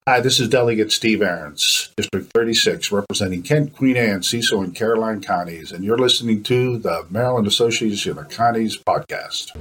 Hi, this is Delegate Steve Ahrens, District 36, representing Kent, Queen Anne, Cecil, and Caroline counties, and you're listening to the Maryland Association of Counties podcast.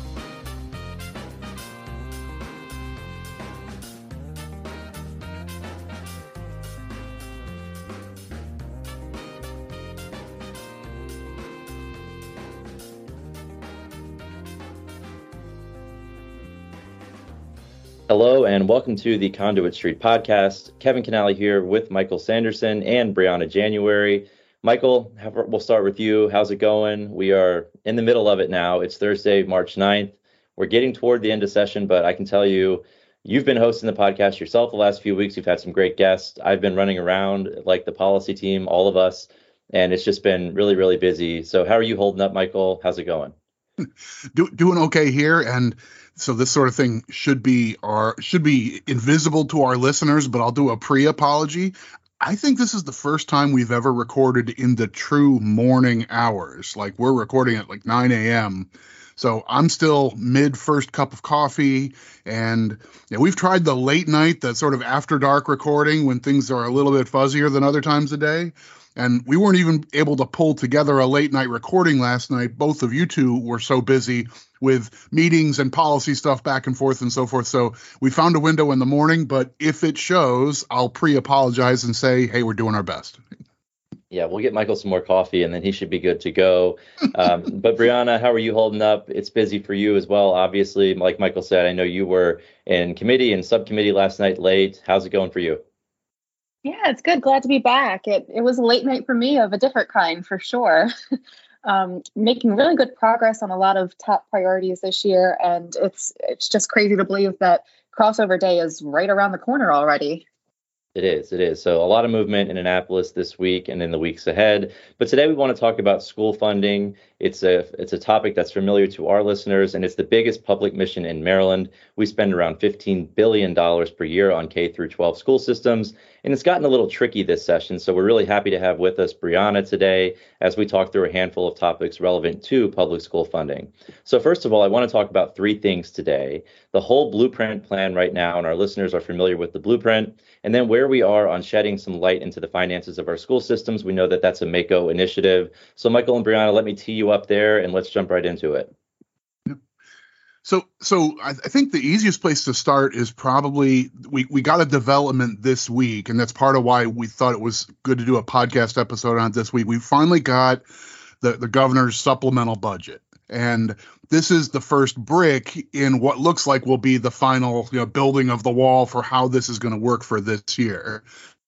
Hello and welcome to the Conduit Street podcast. Kevin Canale here with Michael Sanderson and Brianna January. Michael, we'll start with you. How's it going? We are in the middle of it now. It's Thursday, March 9th. We're getting toward the end of session, but I can tell you, you've been hosting the podcast yourself the last few weeks. You've had some great guests. I've been running around like the policy team, all of us, and it's just been really, really busy. So how are you holding up, Michael? How's it going? Doing okay here, and so this sort of thing should be invisible to our listeners, but I'll do a pre-apology. I think this is the first time we've ever recorded in the true morning hours. Like, we're recording at like 9 a.m. So I'm still mid first cup of coffee, and we've tried the late night, the sort of after dark recording when things are a little bit fuzzier than other times of day. And we weren't even able to pull together a late night recording last night. Both of you two were so busy with meetings and policy stuff back and forth and so forth. So we found a window in the morning, but if it shows, I'll pre-apologize and say, hey, we're doing our best. Yeah, we'll get Michael some more coffee and then he should be good to go. But Brianna, how are you holding up? It's busy for you as well, obviously. Like Michael said, I know you were in committee and subcommittee last night late. How's it going for you? Yeah, it's good. Glad to be back. It was a late night for me of a different kind, for sure. Making really good progress on a lot of top priorities this year. And it's just crazy to believe that crossover day is right around the corner already. It is. So a lot of movement in Annapolis this week and in the weeks ahead. But today we want to talk about school funding. It's a topic that's familiar to our listeners, and it's the biggest public mission in Maryland. We spend around $15 billion per year on K through 12 school systems, and it's gotten a little tricky this session. So we're really happy to have with us Brianna today as we talk through a handful of topics relevant to public school funding. So first of all, I want to talk about three things today: the whole blueprint plan right now, and our listeners are familiar with the blueprint, and then where we are on shedding some light into the finances of our school systems. We know that that's a MAKO initiative. So Michael and Brianna, let me tee you up there and let's jump right into it. So I think the easiest place to start is probably we got a development this week, and that's part of why we thought it was good to do a podcast episode on it this week. We finally got the governor's supplemental budget, and this is the first brick in what looks like will be the final building of the wall for how this is going to work for this year.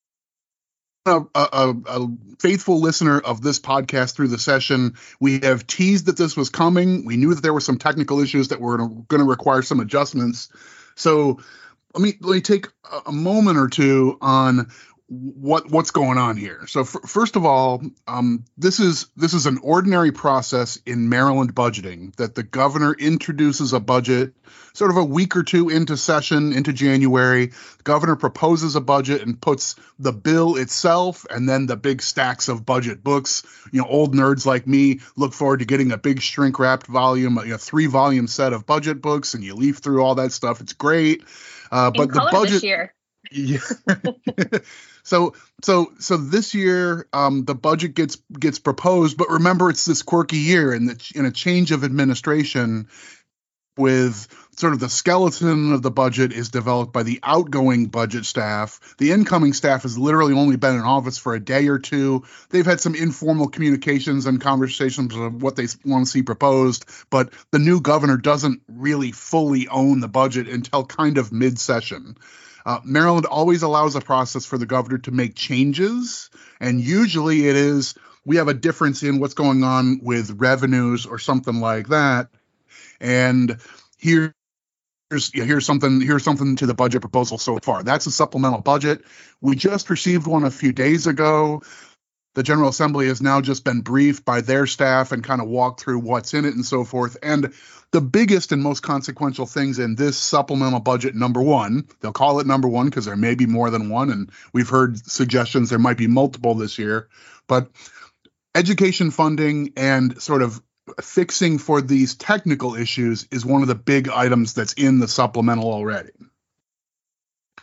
A faithful listener of this podcast through the session, we have teased that this was coming. We knew that there were some technical issues that were going to require some adjustments. So let me take a moment or two on what's going on here. So first of all, this is an ordinary process in Maryland budgeting, that the governor introduces a budget sort of a week or two into session, into January. The governor proposes a budget and puts the bill itself and then the big stacks of budget books. Old nerds like me look forward to getting a big shrink wrapped volume, 3-volume set of budget books, and you leaf through all that stuff. It's great. But the budget this year. Yeah. So this year, the budget gets proposed, but remember, it's this quirky year in a change of administration, with sort of the skeleton of the budget is developed by the outgoing budget staff. The incoming staff has literally only been in office for a day or two. They've had some informal communications and conversations of what they want to see proposed, but the new governor doesn't really fully own the budget until kind of mid-session. Maryland always allows a process for the governor to make changes, and usually it is we have a difference in what's going on with revenues or something like that, and here's something to the budget proposal so far. That's a supplemental budget. We just received one a few days ago. The General Assembly has now just been briefed by their staff and kind of walked through what's in it and so forth. And the biggest and most consequential things in this supplemental budget, number one, they'll call it number one because there may be more than one, and we've heard suggestions there might be multiple this year, but education funding and sort of fixing for these technical issues is one of the big items that's in the supplemental already.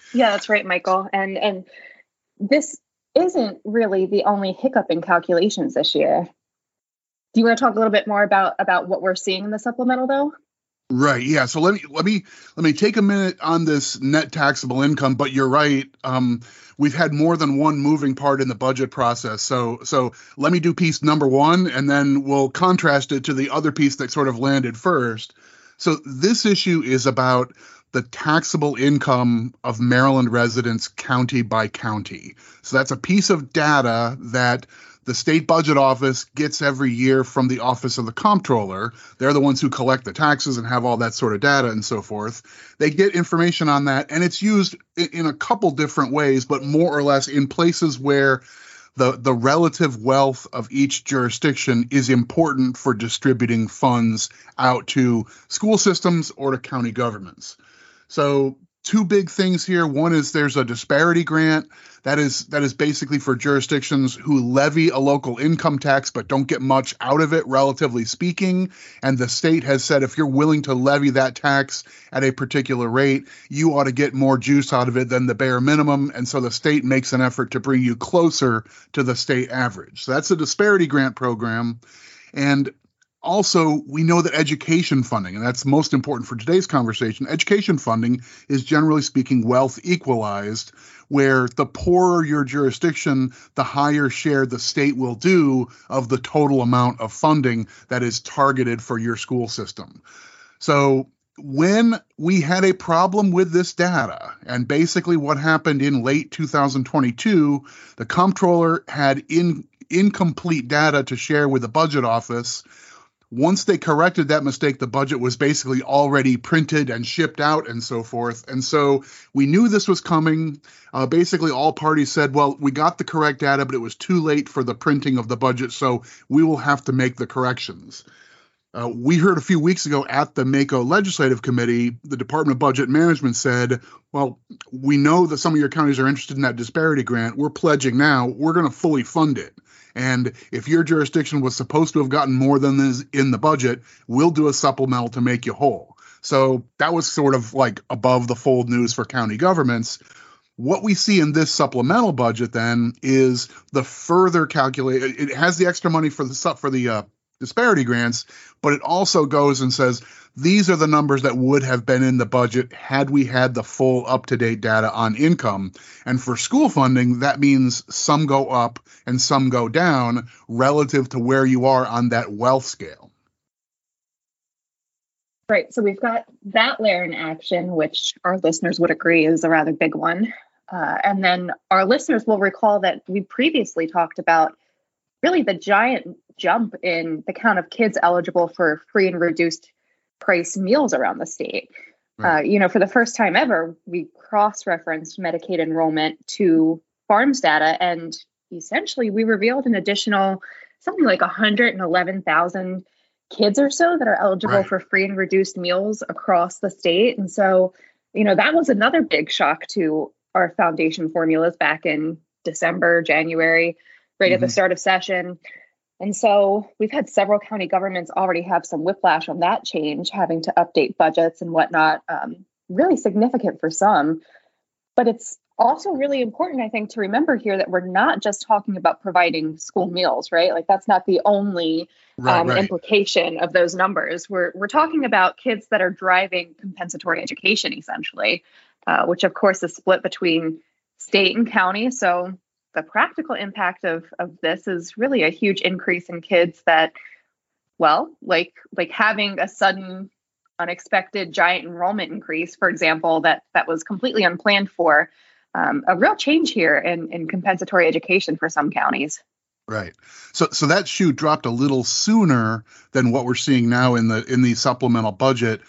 Yeah, that's right, Michael. And this isn't really the only hiccup in calculations this year. Do you want to talk a little bit more about what we're seeing in the supplemental, though? Right. Yeah. So let me take a minute on this net taxable income. But you're right. We've had more than one moving part in the budget process. So let me do piece number one, and then we'll contrast it to the other piece that sort of landed first. So this issue is about the taxable income of Maryland residents county by county. So that's a piece of data that the state budget office gets every year from the Office of the Comptroller. They're the ones who collect the taxes and have all that sort of data and so forth. They get information on that, and it's used in a couple different ways, but more or less in places where the relative wealth of each jurisdiction is important for distributing funds out to school systems or to county governments. So two big things here. One is there's a disparity grant that is basically for jurisdictions who levy a local income tax but don't get much out of it, relatively speaking. And the state has said if you're willing to levy that tax at a particular rate, you ought to get more juice out of it than the bare minimum. And so the state makes an effort to bring you closer to the state average. So that's a disparity grant program. And also, we know that education funding, and that's most important for today's conversation, education funding is generally speaking wealth equalized, where the poorer your jurisdiction, the higher share the state will do of the total amount of funding that is targeted for your school system. So when we had a problem with this data, and basically what happened in late 2022, the comptroller had incomplete data to share with the budget office. Once they corrected that mistake, the budget was basically already printed and shipped out and so forth. And so we knew this was coming. Basically, all parties said, well, we got the correct data, but it was too late for the printing of the budget, so we will have to make the corrections. We heard a few weeks ago at the MACo Legislative Committee, the Department of Budget Management said, well, we know that some of your counties are interested in that disparity grant. We're pledging now. We're going to fully fund it. And if your jurisdiction was supposed to have gotten more than this in the budget, we'll do a supplemental to make you whole. So that was sort of like above the fold news for county governments. What we see in this supplemental budget then is the further calculate. It has the extra money for the disparity grants, but it also goes and says, these are the numbers that would have been in the budget had we had the full up-to-date data on income. And for school funding, that means some go up and some go down relative to where you are on that wealth scale. Right. So we've got that layer in action, which our listeners would agree is a rather big one. And then our listeners will recall that we previously talked about really the giant jump in the count of kids eligible for free and reduced price meals around the state. Right. For the first time ever, we cross-referenced Medicaid enrollment to Farms data, and essentially we revealed an additional something like 111,000 kids or so that are eligible right. for free and reduced meals across the state. And so, that was another big shock to our foundation formulas back in December, January, right at the start of session. And so we've had several county governments already have some whiplash on that change, having to update budgets and whatnot, really significant for some. But it's also really important, I think, to remember here that we're not just talking about providing school meals, right? Like that's not the only implication of those numbers. We're talking about kids that are driving compensatory education, essentially, which of course is split between state and county. So the practical impact of this is really a huge increase in kids that, well, like having a sudden, unexpected giant enrollment increase, for example, that was completely unplanned for, a real change here in compensatory education for some counties. Right. So that shoe dropped a little sooner than what we're seeing now in the supplemental budget.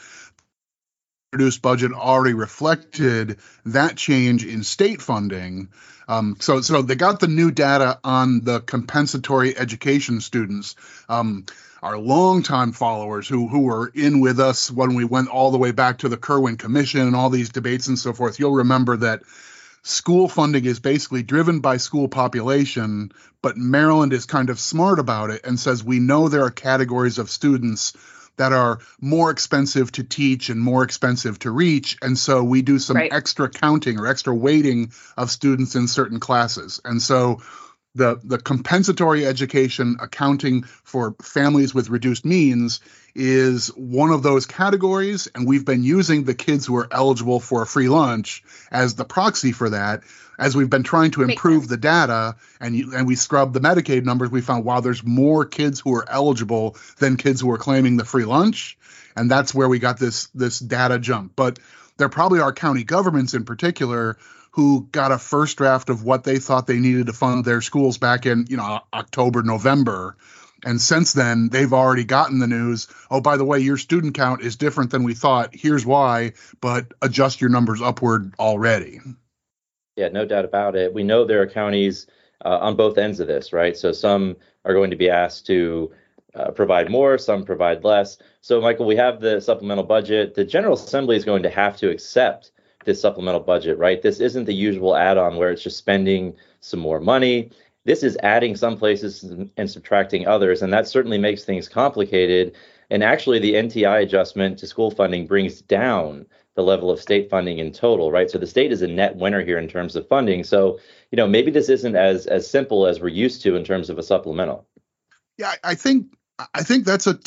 Produced budget already reflected that change in state funding. So they got the new data on the compensatory education students. Our longtime followers who were in with us when we went all the way back to the Kirwan Commission and all these debates and so forth, you'll remember that school funding is basically driven by school population, but Maryland is kind of smart about it and says we know there are categories of students that are more expensive to teach and more expensive to reach. And so we do some extra counting or extra weighting of students in certain classes. And so the compensatory education accounting for families with reduced means is one of those categories, and we've been using the kids who are eligible for a free lunch as the proxy for that. As we've been trying to improve the data and we scrubbed the Medicaid numbers, we found, wow, there's more kids who are eligible than kids who are claiming the free lunch, and that's where we got this data jump. But there probably are county governments in particular who got a first draft of what they thought they needed to fund their schools back in, October, November. And since then, they've already gotten the news, oh, by the way, your student count is different than we thought. Here's why, but adjust your numbers upward already. Yeah, no doubt about it. We know there are counties on both ends of this, right? So some are going to be asked to provide more, some provide less. So, Michael, we have the supplemental budget. The General Assembly is going to have to accept this supplemental budget, right? This isn't the usual add-on where it's just spending some more money. This is adding some places and subtracting others, and that certainly makes things complicated. And actually, the NTI adjustment to school funding brings down the level of state funding in total, right? So the state is a net winner here in terms of funding. So, maybe this isn't as simple as we're used to in terms of a supplemental. Yeah, I think that's a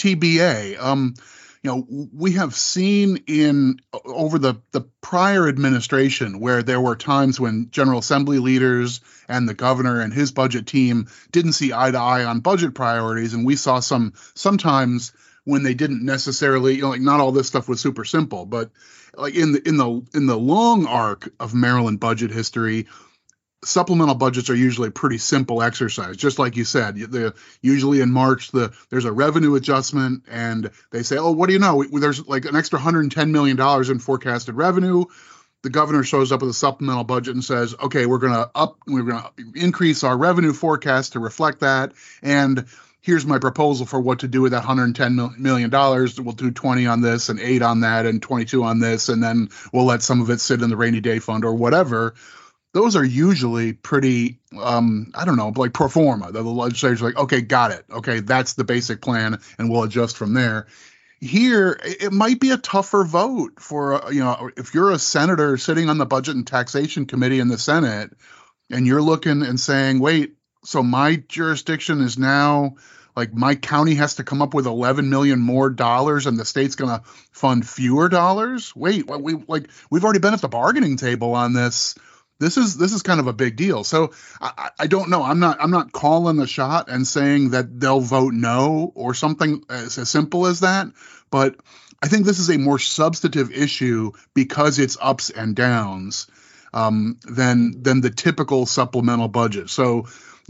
TBA. We have seen over the prior administration where there were times when General Assembly leaders and the governor and his budget team didn't see eye to eye on budget priorities, and we saw sometimes when they didn't necessarily, not all this stuff was super simple, but like in the long arc of Maryland budget history, supplemental budgets are usually a pretty simple exercise. Just like you said, usually in March, there's a revenue adjustment and they say, oh, what do you know? There's like an extra $110 million in forecasted revenue. The governor shows up with a supplemental budget and says, okay, we're going to increase our revenue forecast to reflect that. And here's my proposal for what to do with that $110 million. We'll do 20 on this and 8 on that and 22 on this. And then we'll let some of it sit in the rainy day fund or whatever. Those are usually pretty, like pro forma. The legislature's like, okay, got it. Okay, that's the basic plan, and we'll adjust from there. Here, it might be a tougher vote for, if you're a senator sitting on the Budget and Taxation Committee in the Senate, and you're looking and saying, wait, so my jurisdiction is now, like, my county has to come up with $11 million more dollars, and the state's going to fund fewer dollars? Wait, we've already been at the bargaining table on this. This is kind of a big deal. So I don't know. I'm not calling the shot and saying that they'll vote no or something as simple as that. But I think this is a more substantive issue because it's ups and downs than the typical supplemental budget. So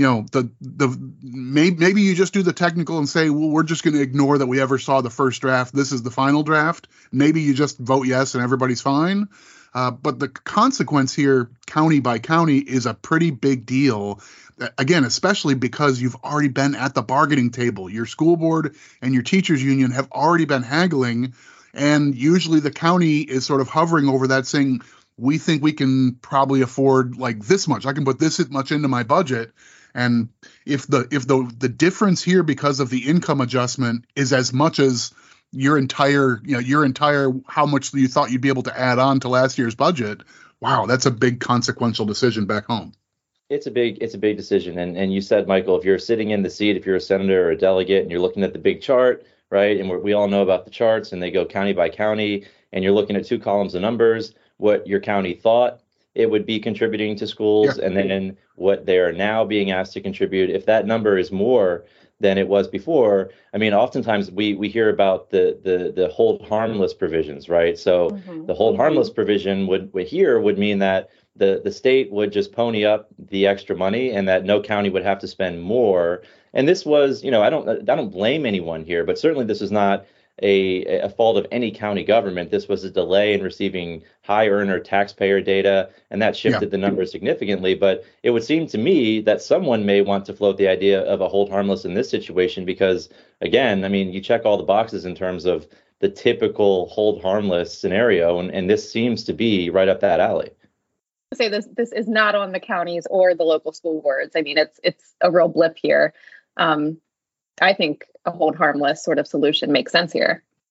maybe you just do the technical and say, well, we're just going to ignore that we ever saw the first draft. This is the final draft. Maybe you just vote yes and everybody's fine. But the consequence here, county by county, is a pretty big deal. Again, especially because you've already been at the bargaining table. Your school board and your teachers union have already been haggling. And usually the county is sort of hovering over that saying, we think we can probably afford like this much. I can put this much into my budget. And if the difference here because of the income adjustment is as much as your entire how much you thought you'd be able to add on to last year's budget, wow, that's a big consequential decision back home. It's a big decision. And you said, Michael, if you're sitting in the seat, if you're a senator or a delegate and you're looking at the big chart, right, and we all know about the charts and they go county by county, and you're looking at 2 columns of numbers, what your county thought it would be contributing to schools, and then what they're now being asked to contribute. If that number is more than it was before, I mean, oftentimes we hear about the hold harmless provisions, right? So the hold harmless provision would mean that the state would just pony up the extra money and that no county would have to spend more. And this was, I don't blame anyone here, but certainly this is not a fault of any county government. This was a delay in receiving high earner taxpayer data, and that shifted the numbers significantly. But it would seem to me that someone may want to float the idea of a hold harmless in this situation because, again, I mean, you check all the boxes in terms of the typical hold harmless scenario, and this seems to be right up that alley. Say this is not on the counties or the local school boards. I mean, it's a real blip here. I think a hold harmless sort of solution makes sense here.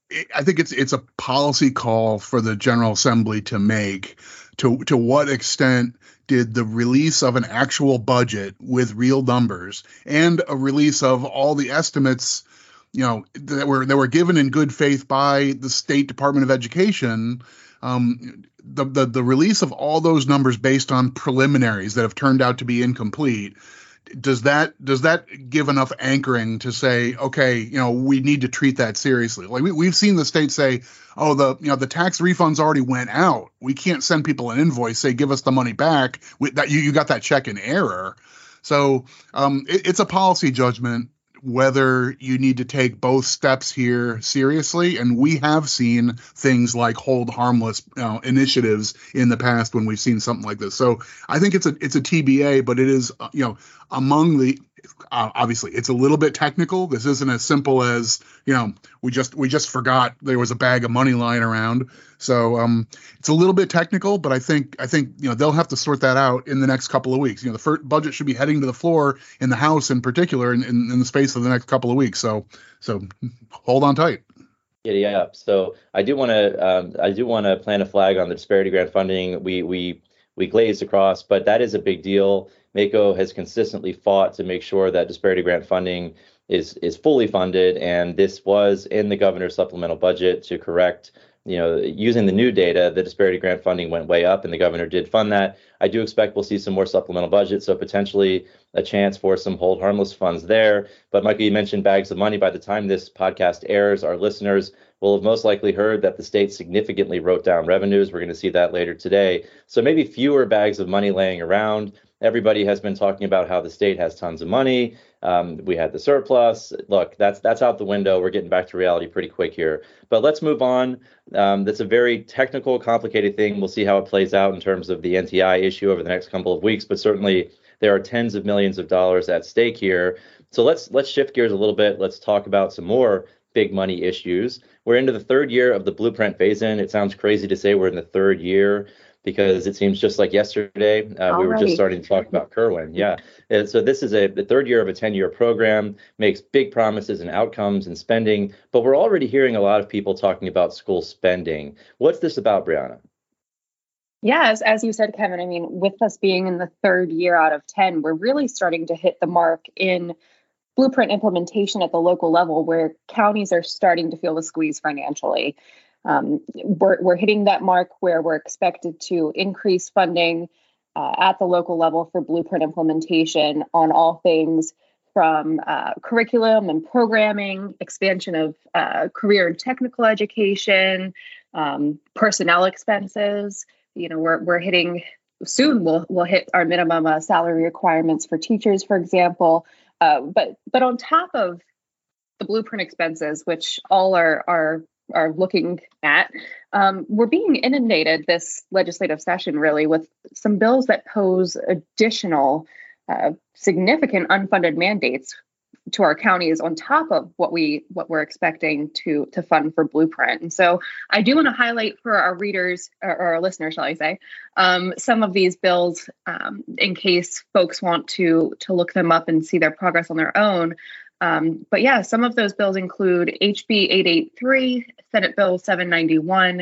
I think it's a policy call for the General Assembly to make. To what extent did the release of an actual budget with real numbers and a release of all the estimates, that were given in good faith by the State Department of Education, the release of all those numbers based on preliminaries that have turned out to be incomplete, does that give enough anchoring to say, okay, we need to treat that seriously? Like we've seen the state say, oh, the tax refunds already went out. We can't send people an invoice, say, give us the money back. That you got that check in error. So it's a policy judgment whether you need to take both steps here seriously. And we have seen things like hold harmless initiatives in the past when we've seen something like this. So I think it's a TBA, but it is, among the, obviously it's a little bit technical. This isn't as simple as, we just forgot there was a bag of money lying around. So it's a little bit technical, but I think they'll have to sort that out in the next couple of weeks. The first budget should be heading to the floor in the House in particular in the space of the next couple of weeks. So hold on tight. Yeah. So I do want to plant a flag on the disparity grant funding. We glazed across, but that is a big deal. MACo has consistently fought to make sure that disparity grant funding is fully funded, and this was in the governor's supplemental budget to correct. Using the new data, the disparity grant funding went way up, and the governor did fund that. I do expect we'll see some more supplemental budget, so potentially a chance for some hold harmless funds there. But Michael, you mentioned bags of money. By the time this podcast airs, our listeners will have most likely heard that the state significantly wrote down revenues. We're going to see that later today. So maybe fewer bags of money laying around. Everybody has been talking about how the state has tons of money. We had the surplus. Look, that's out the window. We're getting back to reality pretty quick here. But let's move on. That's a very technical, complicated thing. We'll see how it plays out in terms of the NTI issue over the next couple of weeks. But certainly there are tens of millions of dollars at stake here. So let's shift gears a little bit. Let's talk about some more big money issues. We're into the third year of the Blueprint phase-in. It sounds crazy to say we're in the third year, because it seems just like yesterday we were just starting to talk about Kerwin. Yeah. So this is the third year of a 10-year program, makes big promises and outcomes and spending, but we're already hearing a lot of people talking about school spending. What's this about, Brianna? Yeah, as you said, Kevin, I mean, with us being in the third year out of 10, we're really starting to hit the mark in Blueprint implementation at the local level, where counties are starting to feel the squeeze financially. We're hitting that mark where we're expected to increase funding at the local level for Blueprint implementation on all things from curriculum and programming, expansion of career and technical education, personnel expenses. We're hitting soon. We'll hit our minimum salary requirements for teachers, for example. But on top of the Blueprint expenses, which all are looking at, we're being inundated this legislative session really with some bills that pose additional significant unfunded mandates to our counties on top of what we're expecting to fund for Blueprint. And so I do want to highlight for our readers or our listeners, shall I say, some of these bills in case folks want to look them up and see their progress on their own. But yeah, some of those bills include HB 883, Senate Bill 791.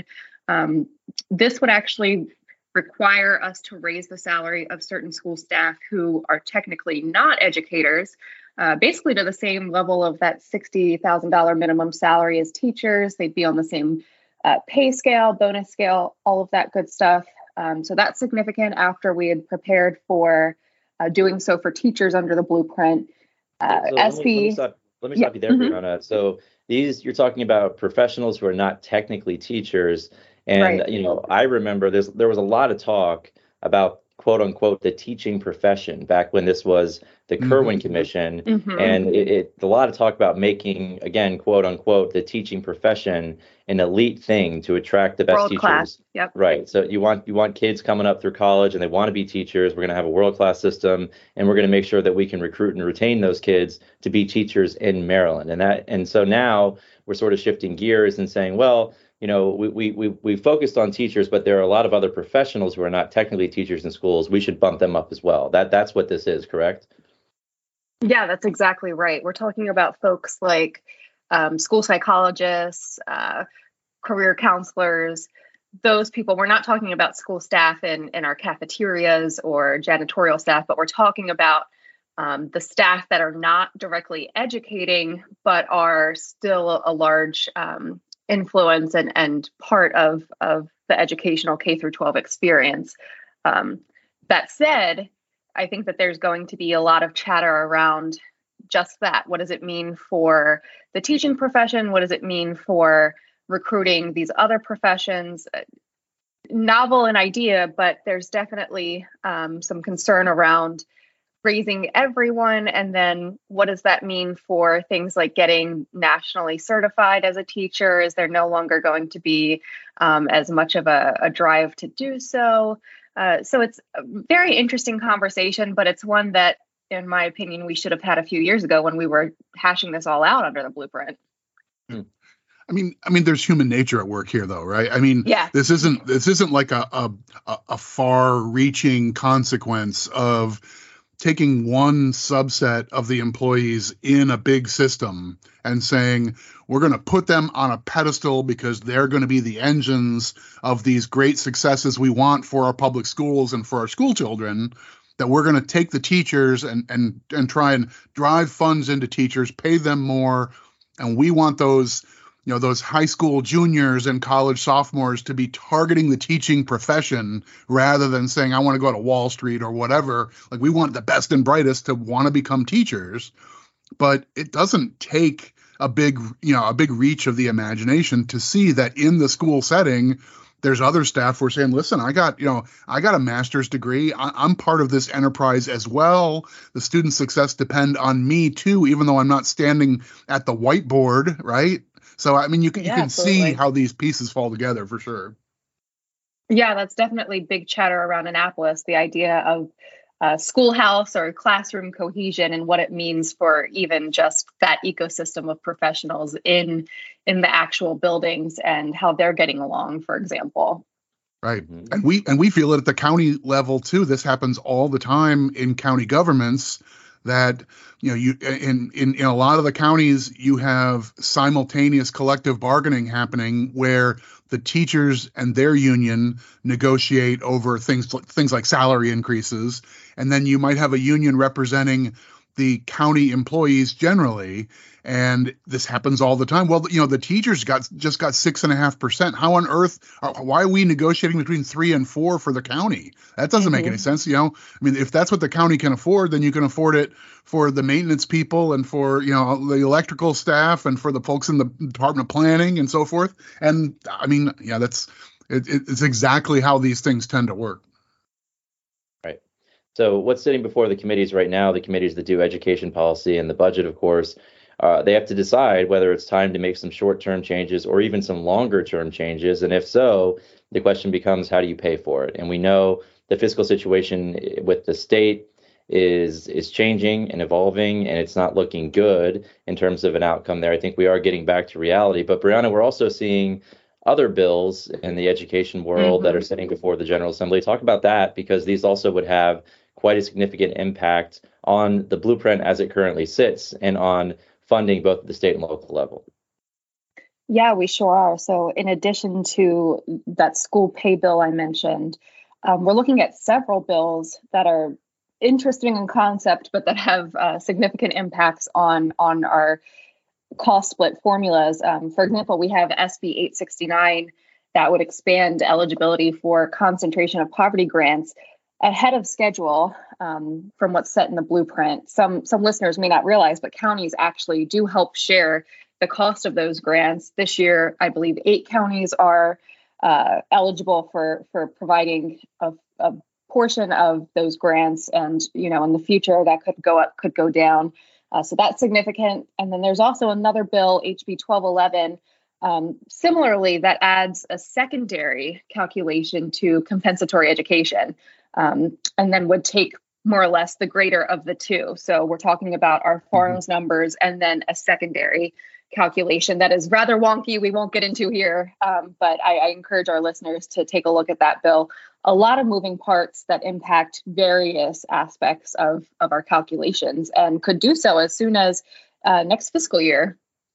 This would actually require us to raise the salary of certain school staff who are technically not educators, basically to the same level of that $60,000 minimum salary as teachers. They'd be on the same pay scale, bonus scale, all of that good stuff. So that's significant after we had prepared for doing so for teachers under the Blueprint. Let me stop you there, Brianna. So you're talking about professionals who are not technically teachers. And, right. I remember there was a lot of talk about, quote unquote, the teaching profession back when this was the Kerwin Commission. Mm-hmm. And a lot of talk about making, again, quote unquote, the teaching profession an elite thing to attract the best world teachers. Class. Yep. Right. So you want kids coming up through college and they want to be teachers. We're going to have a world-class system, and we're going to make sure that we can recruit and retain those kids to be teachers in Maryland. And so now we're sort of shifting gears and saying, well, we focused on teachers, but there are a lot of other professionals who are not technically teachers in schools. We should bump them up as well. That's what this is, correct? Yeah, that's exactly right. We're talking about folks like school psychologists, career counselors, those people. We're not talking about school staff in our cafeterias or janitorial staff, but we're talking about the staff that are not directly educating, but are still a large influence and part of the educational K through 12 experience. That said, I think that there's going to be a lot of chatter around just that. What does it mean for the teaching profession? What does it mean for recruiting these other professions? Novel an idea, but there's definitely some concern around raising everyone. And then what does that mean for things like getting nationally certified as a teacher? Is there no longer going to be as much of a drive to do so? So it's a very interesting conversation, but it's one that, in my opinion, we should have had a few years ago when we were hashing this all out under the blueprint. I mean, there's human nature at work here, though, right? I mean, yeah. This isn't like a far-reaching consequence of taking one subset of the employees in a big system and saying, we're going to put them on a pedestal because they're going to be the engines of these great successes we want for our public schools and for our school children, that we're going to take the teachers and try and drive funds into teachers, pay them more. And we want those high school juniors and college sophomores to be targeting the teaching profession rather than saying, I want to go to Wall Street or whatever. Like, we want the best and brightest to want to become teachers. But it doesn't take a big reach of the imagination to see that in the school setting, there's other staff who are saying, listen, I got a master's degree. I'm part of this enterprise as well. The student success depend on me too, even though I'm not standing at the whiteboard, right? So, I mean, you can see how these pieces fall together for sure. Yeah, that's definitely big chatter around Annapolis, the idea of schoolhouse or classroom cohesion and what it means for even just that ecosystem of professionals in the actual buildings and how they're getting along, for example. Right. Mm-hmm. And we feel it at the county level, too. This happens all the time in county governments. That, you in a lot of the counties, you have simultaneous collective bargaining happening where the teachers and their union negotiate over things like salary increases. And then you might have a union representing the county employees generally. And this happens all the time. Well, the teachers just got 6.5%. How on earth? Why are we negotiating between 3 and 4 for the county? That doesn't make any sense. I mean, if that's what the county can afford, then you can afford it for the maintenance people and for the electrical staff and for the folks in the Department of Planning and so forth. And I mean, yeah, it's exactly how these things tend to work. Right. So what's sitting before the committees right now? The committees that do education policy and the budget, of course. They have to decide whether it's time to make some short-term changes or even some longer-term changes. And if so, the question becomes, how do you pay for it? And we know the fiscal situation with the state is changing and evolving, and it's not looking good in terms of an outcome there. I think we are getting back to reality. But Brianna, we're also seeing other bills in the education world that are sitting before the General Assembly. Talk about that, because these also would have quite a significant impact on the blueprint as it currently sits and on funding both at the state and local level. Yeah, we sure are. So in addition to that school pay bill I mentioned, we're looking at several bills that are interesting in concept, but that have significant impacts on our cost split formulas. For example, we have SB 869 that would expand eligibility for concentration of poverty grants ahead of schedule from what's set in the blueprint. Some listeners may not realize, but counties actually do help share the cost of those grants. This year, I believe 8 counties are eligible for providing a portion of those grants, and in the future that could go up, could go down. So that's significant. And then there's also another bill, HB 1211. Similarly, that adds a secondary calculation to compensatory education, and then would take more or less the greater of the two. So we're talking about our forms numbers and then a secondary calculation that is rather wonky. We won't get into here, but I encourage our listeners to take a look at that bill. A lot of moving parts that impact various aspects of our calculations, and could do so as soon as next fiscal year.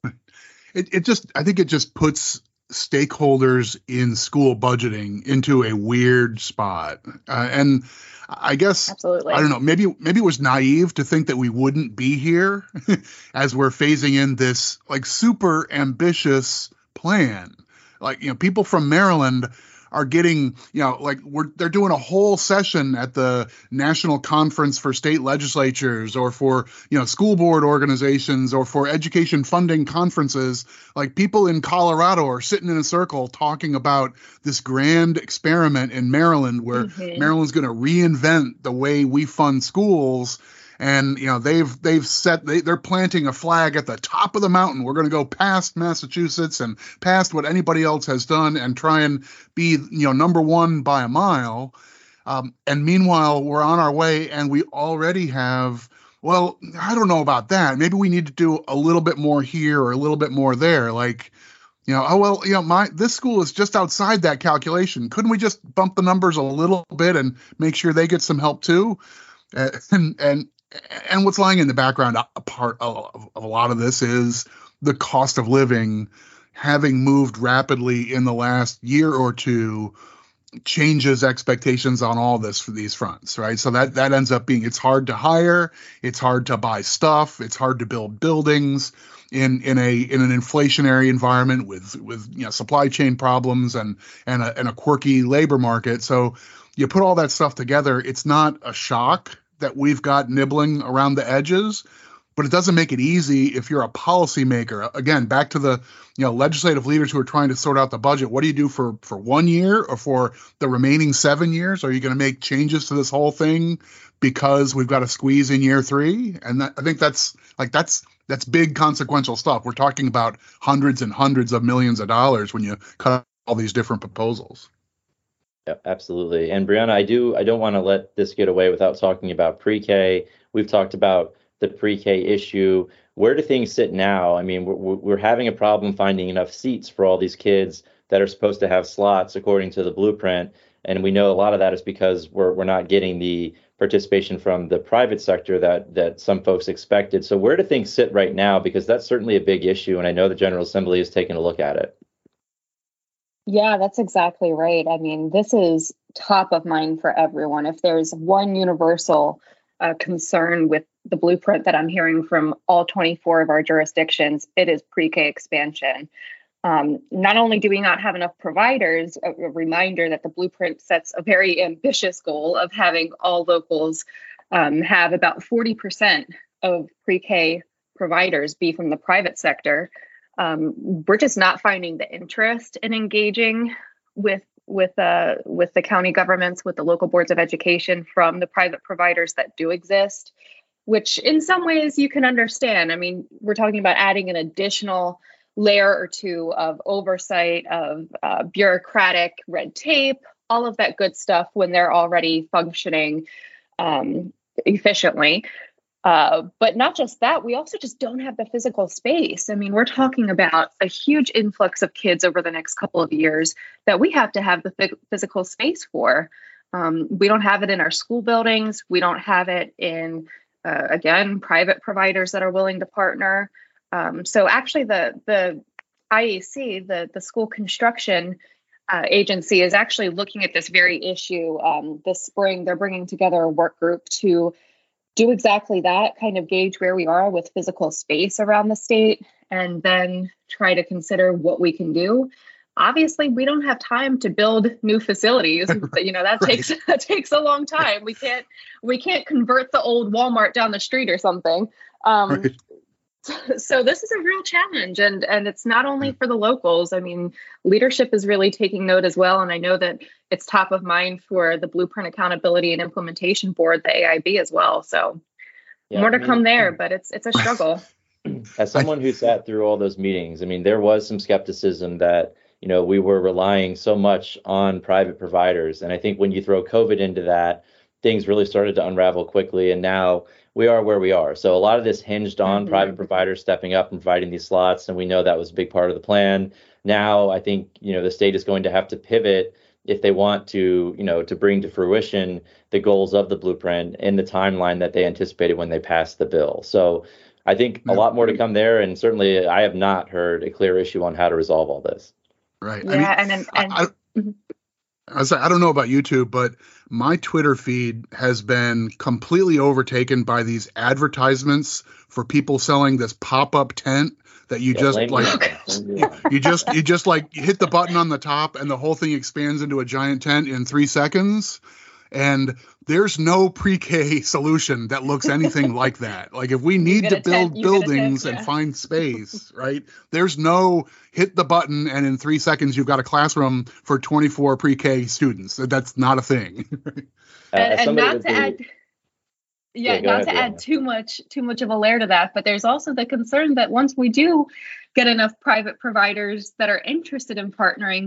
I think it just puts stakeholders in school budgeting into a weird spot. And I guess, Absolutely. I don't know, maybe it was naive to think that we wouldn't be here as we're phasing in this like super ambitious plan. Like, people from Maryland are getting, like they're doing a whole session at the National Conference for State Legislatures or for, school board organizations or for education funding conferences. Like people in Colorado are sitting in a circle talking about this grand experiment in Maryland where Maryland's going to reinvent the way we fund schools. And they're planting a flag at the top of the mountain. We're going to go past Massachusetts and past what anybody else has done and try and be number one by a mile. And meanwhile, we're on our way, and we already have. Well, I don't know about that. Maybe we need to do a little bit more here or a little bit more there. Like, this school is just outside that calculation. Couldn't we just bump the numbers a little bit and make sure they get some help too? And what's lying in the background, a part of a lot of this is the cost of living having moved rapidly in the last year or two changes expectations on all this for these fronts, right? So that ends up being, it's hard to hire, it's hard to buy stuff, it's hard to build buildings in an inflationary environment with supply chain problems and a quirky labor market. So you put all that stuff together, it's not a shock that we've got nibbling around the edges, but it doesn't make it easy if you're a policymaker. Again, back to the legislative leaders who are trying to sort out the budget. What do you do for 1 year or for the remaining 7 years? Are you going to make changes to this whole thing because we've got a squeeze in year 3? And I think that's big consequential stuff. We're talking about hundreds and hundreds of millions of dollars when you cut all these different proposals. Yeah, absolutely. And Brianna, I don't want to let this get away without talking about pre-K. We've talked about the pre-K issue. Where do things sit now? I mean, we're having a problem finding enough seats for all these kids that are supposed to have slots according to the blueprint. And we know a lot of that is because we're not getting the participation from the private sector that some folks expected. So where do things sit right now? Because that's certainly a big issue. And I know the General Assembly is taking a look at it. Yeah, that's exactly right. I mean, this is top of mind for everyone. If there's one universal concern with the blueprint that I'm hearing from all 24 of our jurisdictions, it is pre-K expansion. Not only do we not have enough providers, a reminder that the blueprint sets a very ambitious goal of having all locals have about 40% of pre-K providers be from the private sector. We're just not finding the interest in engaging with the county governments, with the local boards of education from the private providers that do exist, which in some ways you can understand. I mean, we're talking about adding an additional layer or two of oversight, of bureaucratic red tape, all of that good stuff when they're already functioning efficiently. But not just that, we also just don't have the physical space. I mean, we're talking about a huge influx of kids over the next couple of years that we have to have the physical space for. We don't have it in our school buildings. We don't have it in, again, private providers that are willing to partner. So actually the IAC, the school construction agency, is actually looking at this very issue this spring. They're bringing together a work group to do exactly that, kind of gauge where we are with physical space around the state, and then try to consider what we can do. Obviously, we don't have time to build new facilities. That takes a long time. We can't convert the old Walmart down the street or something. Right. So this is a real challenge, and it's not only for the locals. I mean, leadership is really taking note as well, and I know that it's top of mind for the Blueprint Accountability and Implementation Board, the AIB, as well. So more to come there, but it's a struggle. As someone who sat through all those meetings, I mean, there was some skepticism that we were relying so much on private providers, and I think when you throw COVID into that, things really started to unravel quickly, and now we are where we are. So a lot of this hinged on private providers stepping up and providing these slots, and we know that was a big part of the plan. Now, I think, the state is going to have to pivot if they want to, to bring to fruition the goals of the blueprint in the timeline that they anticipated when they passed the bill. So I think a lot more to come there, and certainly I have not heard a clear issue on how to resolve all this. Right. Yeah, I don't know about YouTube, but my Twitter feed has been completely overtaken by these advertisements for people selling this pop-up tent that you just you just like hit the button on the top and the whole thing expands into a giant tent in 3 seconds. And there's no pre-K solution that looks anything like that. Like if we need to build buildings and find space, right? There's no hit the button and in 3 seconds you've got a classroom for 24 pre-K students. That's not a thing. And not to add, not to add too much of a layer to that, but there's also the concern that once we do get enough private providers that are interested in partnering,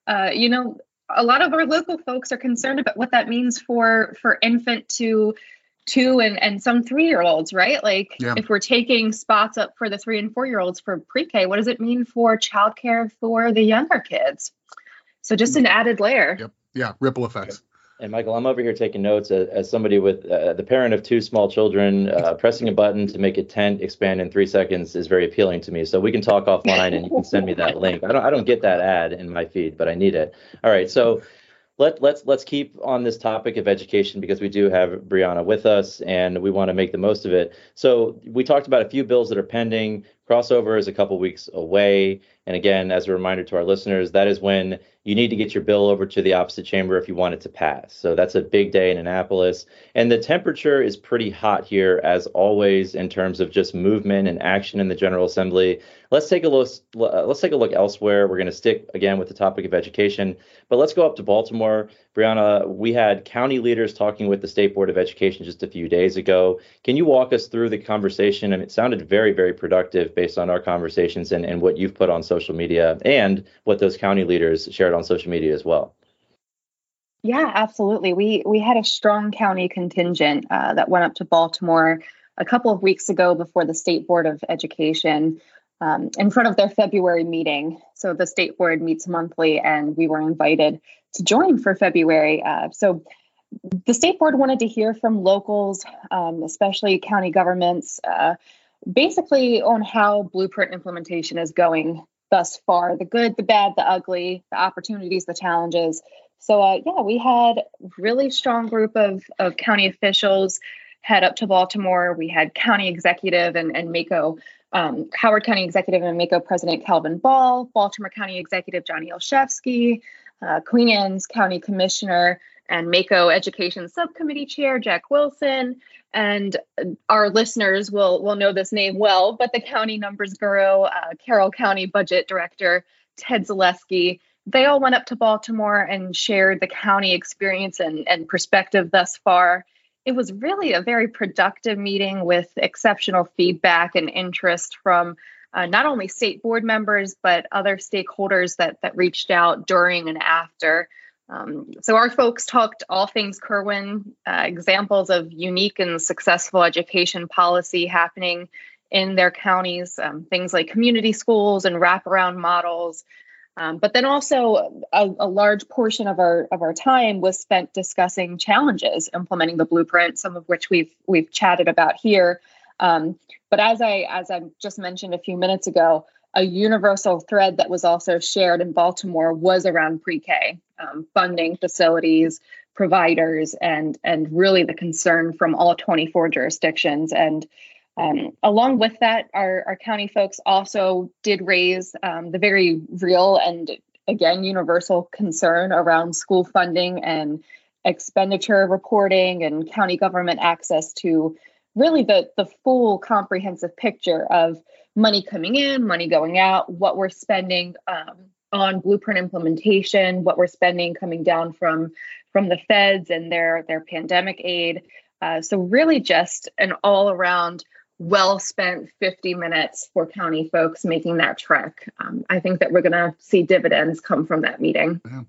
a lot of our local folks are concerned about what that means for infant to 2 and some 3-year-olds, right? Like if we're taking spots up for the 3 and 4-year-olds for pre-K, what does it mean for childcare for the younger kids? So just an added layer. Yep. Yeah. Ripple effects. And Michael, I'm over here taking notes as somebody with the parent of 2 small children. Pressing a button to make a tent expand in 3 seconds is very appealing to me. So we can talk offline, and you can send me that link. I don't get that ad in my feed, but I need it. All right, so let's keep on this topic of education because we do have Brianna with us, and we want to make the most of it. So we talked about a few bills that are pending. Crossover is a couple weeks away. And again, as a reminder to our listeners, that is when you need to get your bill over to the opposite chamber if you want it to pass. So that's a big day in Annapolis. And the temperature is pretty hot here, as always, in terms of just movement and action in the General Assembly. Let's take a look elsewhere. We're going to stick again with the topic of education, but let's go up to Baltimore. Brianna, we had county leaders talking with the State Board of Education just a few days ago. Can you walk us through the conversation? And it sounded very, very productive based on our conversations and what you've put on social media and what those county leaders shared on social media as well. Yeah, absolutely. We had a strong county contingent that went up to Baltimore a couple of weeks ago before the State Board of Education in front of their February meeting. So the State Board meets monthly, and we were invited to join for February. So the State Board wanted to hear from locals, especially county governments, basically on how Blueprint implementation is going thus far, the good, the bad, the ugly, the opportunities, the challenges. So we had a really strong group of county officials head up to Baltimore. We had county executive and MACo, Howard County Executive and MACo President Calvin Ball, Baltimore County Executive Johnny Olszewski, Queen Anne's County Commissioner and MACo Education Subcommittee Chair Jack Wilson. And our listeners will know this name well, but the county numbers guru, Carroll County Budget Director Ted Zaleski. They all went up to Baltimore and shared the county experience and perspective thus far. It was really a very productive meeting with exceptional feedback and interest from not only state board members, but other stakeholders that reached out during and after. So our folks talked all things Kirwan, examples of unique and successful education policy happening in their counties, things like community schools and wraparound models. But then also a large portion of our time was spent discussing challenges implementing the blueprint, some of which we've chatted about here. But as I just mentioned a few minutes ago, a universal thread that was also shared in Baltimore was around pre-K, funding, facilities, providers, and really the concern from all 24 jurisdictions. And along with that, our county folks also did raise the very real and, again, universal concern around school funding and expenditure reporting and county government access to really the full comprehensive picture of money coming in, money going out, what we're spending on blueprint implementation, what we're spending coming down from the feds and their pandemic aid. So really just an all around well-spent 50 minutes for county folks making that trek. I think that we're going to see dividends come from that meeting. Yeah.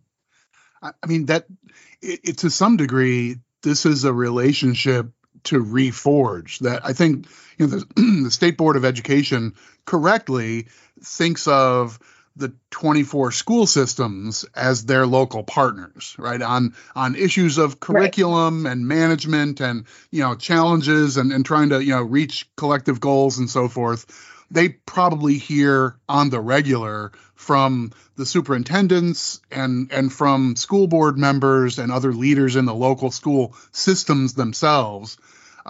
I mean, that it to some degree, this is a relationship to reforge that I think the State Board of Education correctly thinks of the 24 school systems as their local partners, right? On issues of curriculum and management and, challenges and trying to, reach collective goals and so forth. They probably hear on the regular from the superintendents and from school board members and other leaders in the local school systems themselves,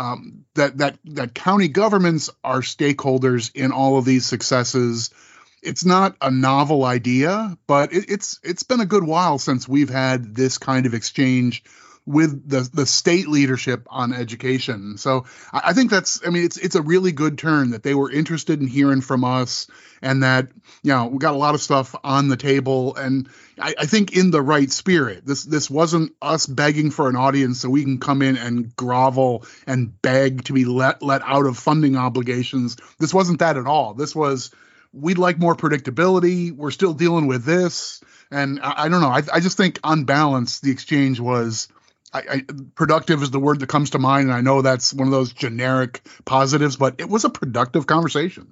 that county governments are stakeholders in all of these successes. It's not a novel idea, but it's been a good while since we've had this kind of exchange with the state leadership on education. So I think it's a really good turn that they were interested in hearing from us, and that, we got a lot of stuff on the table, and I think in the right spirit. This wasn't us begging for an audience so we can come in and grovel and beg to be let out of funding obligations. This wasn't that at all. This was, we'd like more predictability. We're still dealing with this. And I don't know. I just think on balance, the exchange was productive is the word that comes to mind. And I know that's one of those generic positives, but it was a productive conversation.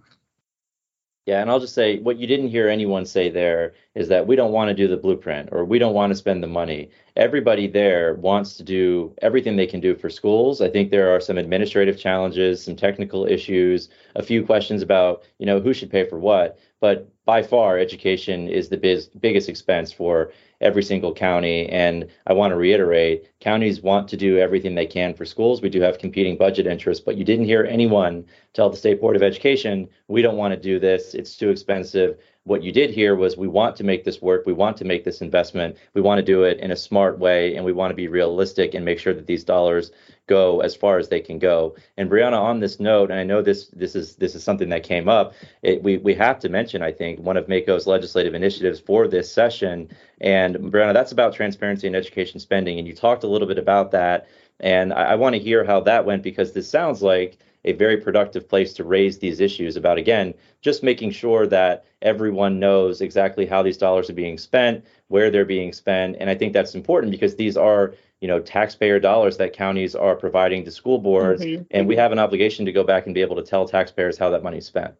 Yeah, and I'll just say what you didn't hear anyone say there is that we don't want to do the blueprint or we don't want to spend the money. Everybody there wants to do everything they can do for schools. I think there are some administrative challenges, some technical issues, a few questions about, who should pay for what. But by far, education is the biggest expense for every single county. And I want to reiterate, counties want to do everything they can for schools. We do have competing budget interests, but you didn't hear anyone tell the State Board of Education, we don't want to do this. It's too expensive. What you did hear was, we want to make this work. We want to make this investment. We want to do it in a smart way, and we want to be realistic and make sure that these dollars go as far as they can go. And Brianna, on this note, and I know this is something that came up, we have to mention, I think, one of MACo's legislative initiatives for this session. And Brianna, that's about transparency in education spending. And you talked a little bit about that. And I want to hear how that went, because this sounds like a very productive place to raise these issues about, again, just making sure that everyone knows exactly how these dollars are being spent, where they're being spent. And I think that's important, because these are, taxpayer dollars that counties are providing to school boards. Mm-hmm. And we have an obligation to go back and be able to tell taxpayers how that money is spent.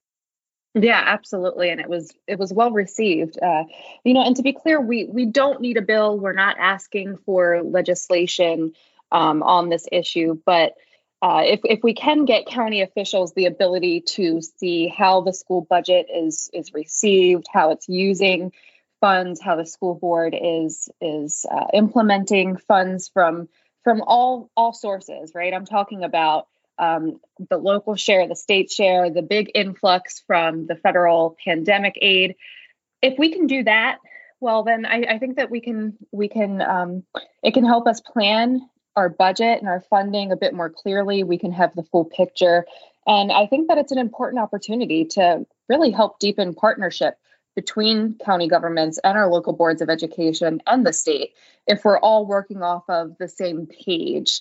Yeah, absolutely. And it was well received. And to be clear, we don't need a bill. We're not asking for legislation on this issue. But if we can get county officials the ability to see how the school budget is received, how it's using funds, how the school board is implementing funds from all sources, right? I'm talking about the local share, the state share, the big influx from the federal pandemic aid. If we can do that, well, then I think that we can it can help us plan our budget and our funding a bit more clearly. We can have the full picture. And I think that it's an important opportunity to really help deepen partnership between county governments and our local boards of education and the state, if we're all working off of the same page.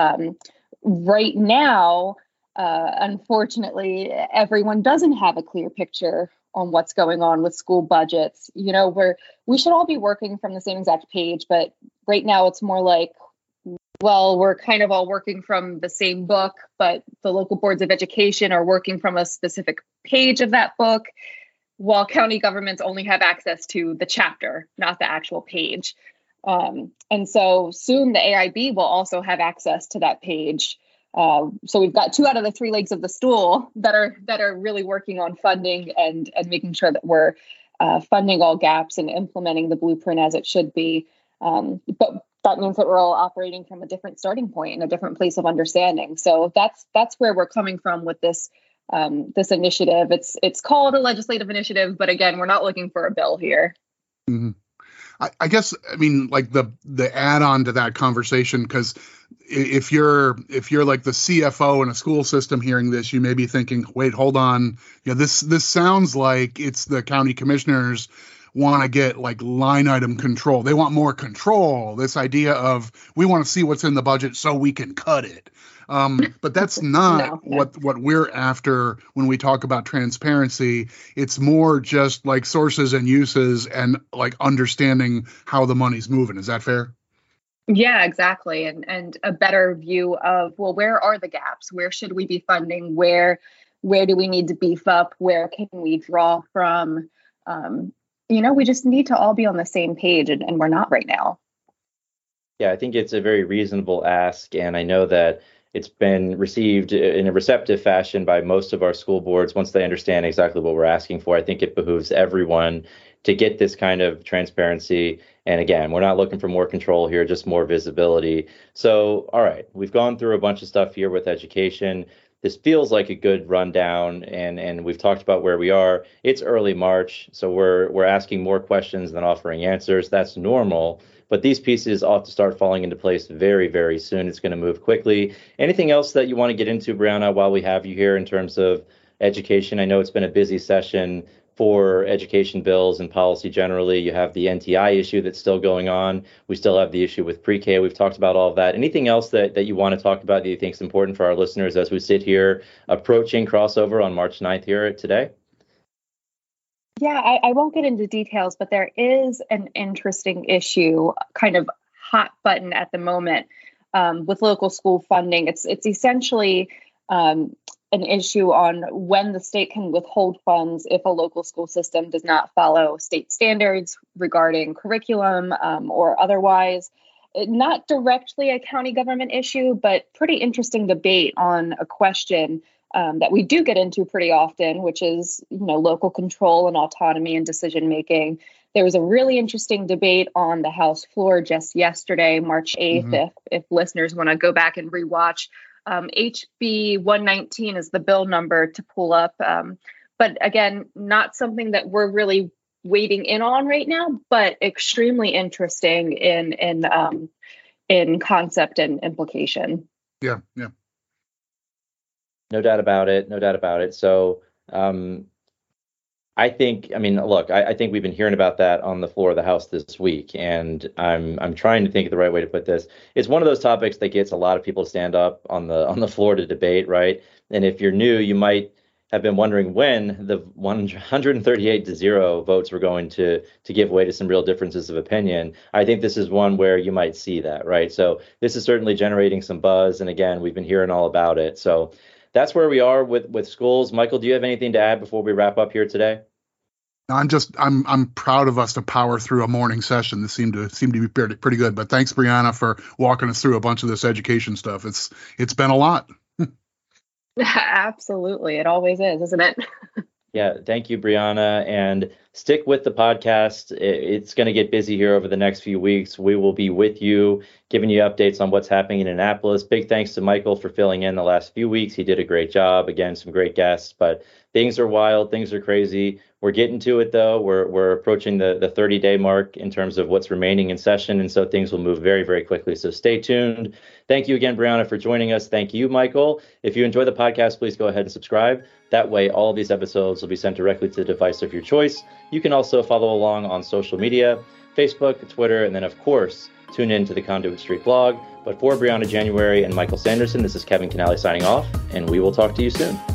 Right now, unfortunately, everyone doesn't have a clear picture on what's going on with school budgets. We should all be working from the same exact page, but right now it's more like, well, we're kind of all working from the same book, but the local boards of education are working from a specific page of that book, while county governments only have access to the chapter, not the actual page. And so soon the AIB will also have access to that page. So we've got 2 out of the 3 legs of the stool that are really working on funding and making sure that we're funding all gaps and implementing the blueprint as it should be. But that means that we're all operating from a different starting point and a different place of understanding. So that's where we're coming from with this initiative. It's called a legislative initiative, but again, we're not looking for a bill here. Mm-hmm. I guess, like the add-on to that conversation, because if you're like the CFO in a school system hearing this, you may be thinking, wait, hold on. This sounds like it's the county commissioners want to get like line item control. They want more control. This idea of, we want to see what's in the budget so we can cut it. But that's not what we're after when we talk about transparency. It's more just like sources and uses and like understanding how the money's moving. Is that fair? Yeah, exactly. And a better view of, well, where are the gaps? Where should we be funding? Where do we need to beef up? Where can we draw from? We just need to all be on the same page, and we're not right now. Yeah, I think it's a very reasonable ask, and I know that it's been received in a receptive fashion by most of our school boards once they understand exactly what we're asking for. I think it behooves everyone to get this kind of transparency. And again, we're not looking for more control here, just more visibility. So, all right, we've gone through a bunch of stuff here with education. This feels like a good rundown, and we've talked about where we are. It's early March, so we're asking more questions than offering answers. That's normal. But these pieces ought to start falling into place very, very soon. It's going to move quickly. Anything else that you want to get into, Brianna, while we have you here in terms of education? I know it's been a busy session for education bills and policy generally. You have the NTI issue that's still going on. We still have the issue with pre-K. We've talked about all of that. Anything else that you want to talk about that you think is important for our listeners as we sit here approaching crossover on March 9th here today? Yeah, I won't get into details, but there is an interesting issue, kind of hot button at the moment, with local school funding. It's essentially an issue on when the state can withhold funds if a local school system does not follow state standards regarding curriculum or otherwise. Not directly a county government issue, but pretty interesting debate on a question that we do get into pretty often, which is, local control and autonomy and decision making. There was a really interesting debate on the House floor just yesterday, March 8th, if listeners want to go back and rewatch. HB 119 is the bill number to pull up. But again, not something that we're really waiting in on right now, but extremely interesting in concept and implication. Yeah. No doubt about it. So I think we've been hearing about that on the floor of the House this week, and I'm trying to think of the right way to put this. It's one of those topics that gets a lot of people to stand up on the floor to debate, right? And if you're new, you might have been wondering when the 138-0 votes were going to give way to some real differences of opinion. I think this is one where you might see that, right? So this is certainly generating some buzz, and again, we've been hearing all about it. So that's where we are with schools. Michael, do you have anything to add before we wrap up here today? I'm proud of us to power through a morning session. This seemed to be pretty good. But thanks, Brianna, for walking us through a bunch of this education stuff. It's been a lot. Absolutely, it always is, isn't it? Yeah, thank you, Brianna, and stick with the podcast. It's going to get busy here over the next few weeks. We will be with you, giving you updates on what's happening in Annapolis. Big thanks to Michael for filling in the last few weeks. He did a great job. Again, some great guests, but things are wild. Things are crazy. We're getting to it, though. We're approaching the 30-day mark in terms of what's remaining in session, and so things will move very, very quickly. So stay tuned. Thank you again, Brianna, for joining us. Thank you, Michael. If you enjoy the podcast, please go ahead and subscribe. That way, all of these episodes will be sent directly to the device of your choice. You can also follow along on social media, Facebook, Twitter, and then, of course, tune in to the Conduit Street blog. But for Brianna January and Michael Sanderson, this is Kevin Canale signing off, and we will talk to you soon.